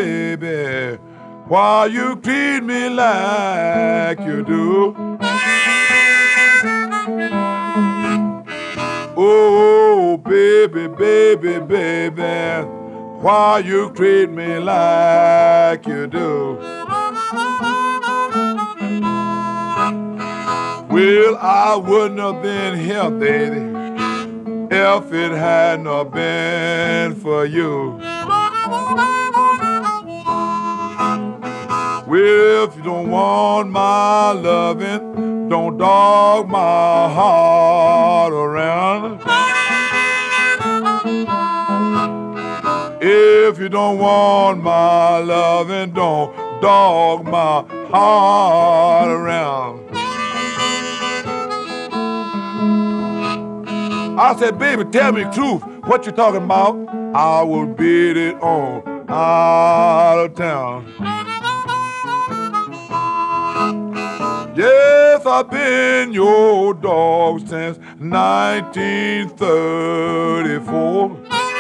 baby, why you treat me like you do? Oh, baby, baby, baby, why you treat me like you do? Well, I wouldn't have been here, baby, if it had not been for you. Well, if you don't want my loving, don't dog my heart around. If you don't want my loving, don't dog my heart around. I said, baby, tell me the truth. What you talking about? I will beat it on out of town. Yes, I've been your dog since 1934.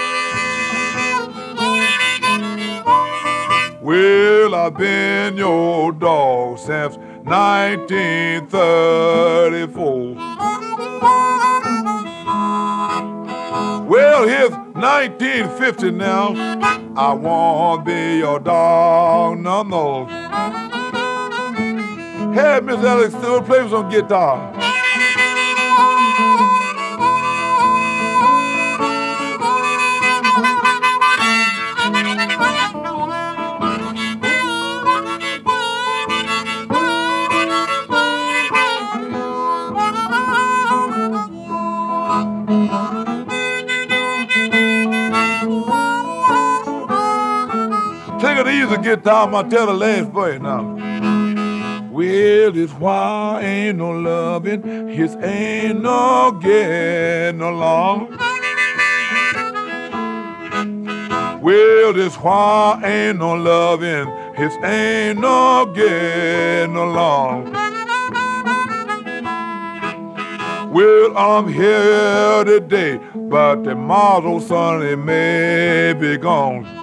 Well, I've been your dog since 1934. Well, here's 1950 now. I won't be your dog no more. Hey, Miss Alex Stewart, play some guitar. Take it easy, guitar. I'm gonna tell the last verse now. Well, it's why ain't no loving, his ain't no getting along. Well, it's why ain't no loving, his ain't no getting along. Well, I'm here today, but tomorrow, Sunday may be gone.